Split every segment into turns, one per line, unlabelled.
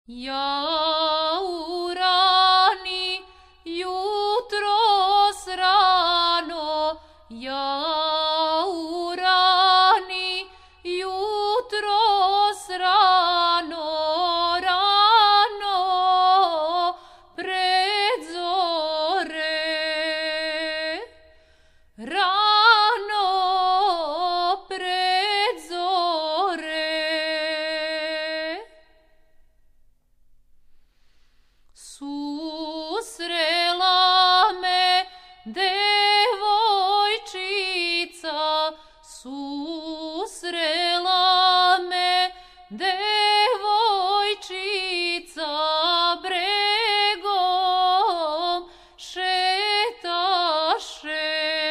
Ja urani jutros rano, ja urani jutros rano, rano pred zore, rano pred zore. Susrela me devojčica, susrela me devojčica, bregom šetaše,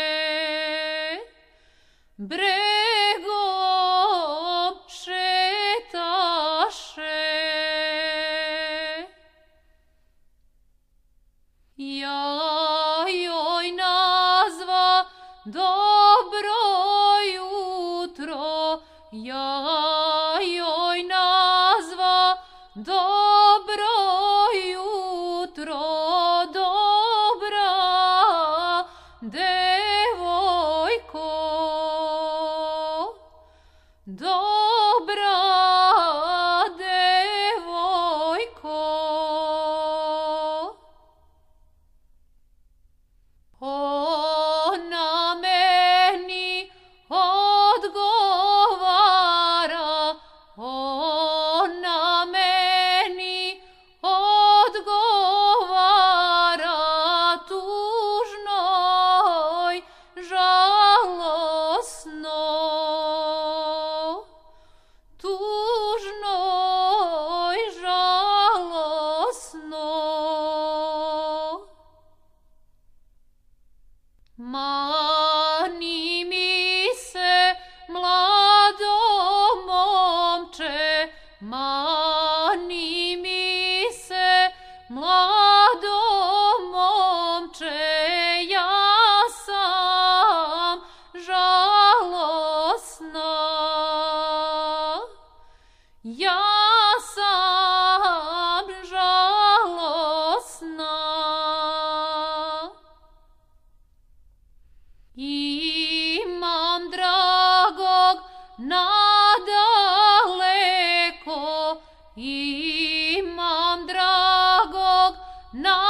bregom šetaše. Ja joj nazva dobro jutro, ja joj nazva dobro jutro, dobra devojko, dobra devojko. Ona meni odgovara, ona meni odgovara, tužno i žalosno, tužno i žalosno. Mani mi se, mlado momče, mani mi se, mlado momče, ja sam žalosna, ja sam žalosna. Imam dragog nadaleko, imam dragog nadaleko.